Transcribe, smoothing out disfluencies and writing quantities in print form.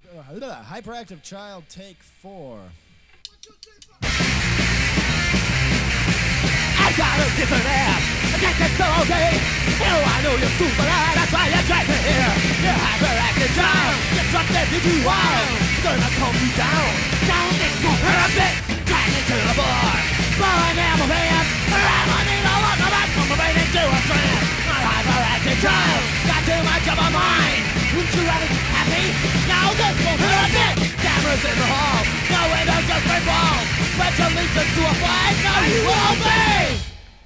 Hyperactive Child, take 4. I got a different ass. I can't get so okay. I know you're school for that. That's why you dragged me here. You're hyperactive child. You're sucked into too wild. Gonna calm you down. Down this so hurt a bit. Drag me to the bar. Blowing down my pants. I'm running all on the back from my brain into a trance. I'm hyperactive child. Got too much of a mind. Wouldn't you rather be happy? Now this will hurt a bit. Cameras in the hall. No windows, just brick walls. But you lead us to a flag. No, you won't be.